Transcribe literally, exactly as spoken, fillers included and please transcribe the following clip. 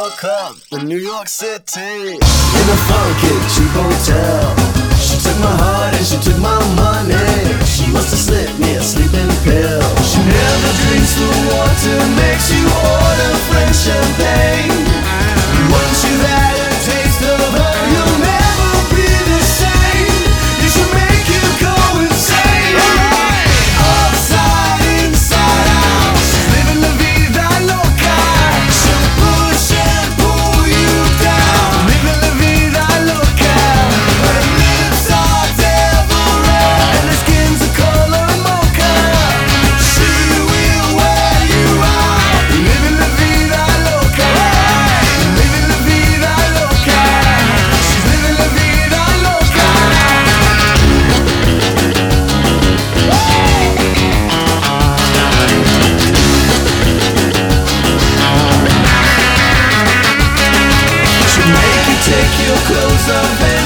woke up in New York City in a funky cheap hotel. She took my heart and she took my money. She must have slipped me a sleeping pill. She never drinks the water, makes you order French champagne. Once you've had a taste of her, you'll never be the same. You should make you go insane. Upside, inside out, she's living la vida loca. She'll push and pull you down, living la vida loca. Her lips are devil red and her skin's the color mocha. She will wear you out, living la vida loca. Living la vida loca. She's living la vida loca. She'll make you take your clothes off and